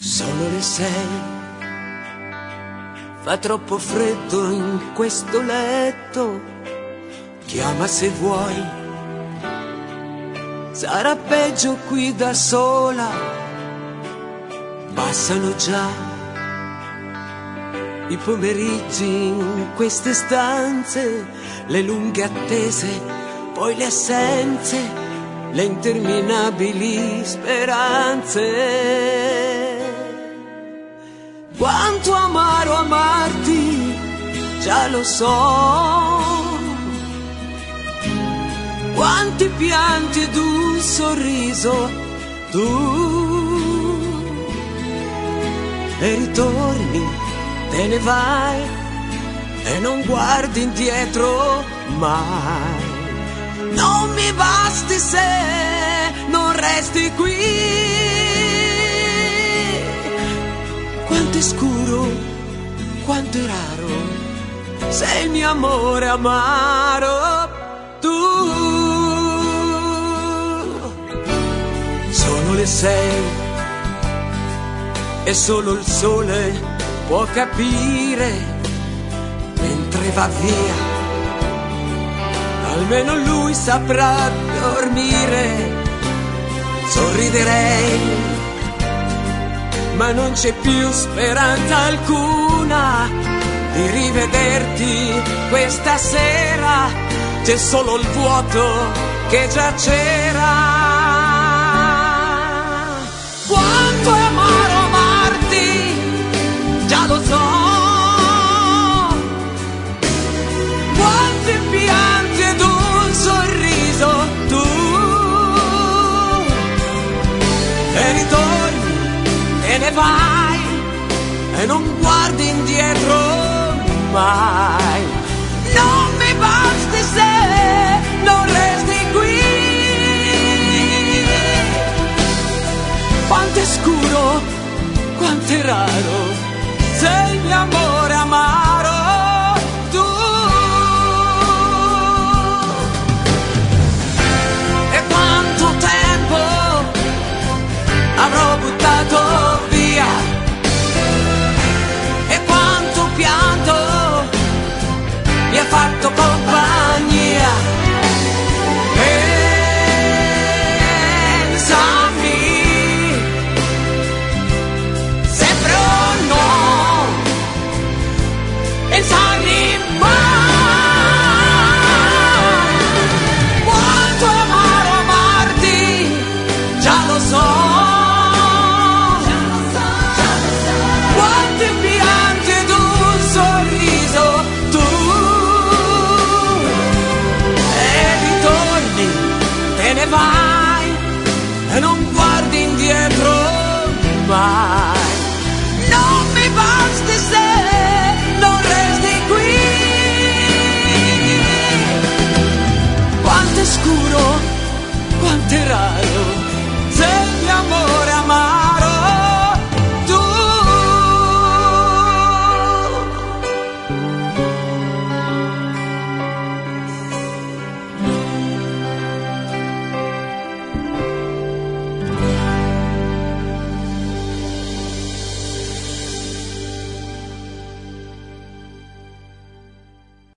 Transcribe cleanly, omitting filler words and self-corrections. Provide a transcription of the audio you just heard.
Sono le 6, fa troppo freddo in questo letto, chiama se vuoi, sarà peggio qui da sola, passano già i pomeriggi in queste stanze, le lunghe attese, poi le assenze, le interminabili speranze. Quanto amaro amarti, già lo so. Quanti pianti ed un sorriso tu. E ritorni, te ne vai e non guardi indietro mai. Non mi basti se non resti qui. Quanto è scuro, quanto è raro, sei il mio amore amaro, tu. Sono le 6 e solo il sole può capire mentre va via. Almeno lui saprà dormire. Sorriderei, ma non c'è più speranza alcuna di rivederti questa sera, c'è solo il vuoto che già c'era. Quanto è amaro amarti, già lo so. Quanti pianti ed un sorriso tu. E ritorni e ne vai e non guardi indietro mai. Non mi basti se non resti qui. Quanto è scuro, quanto è raro, sei il mio amore amaro.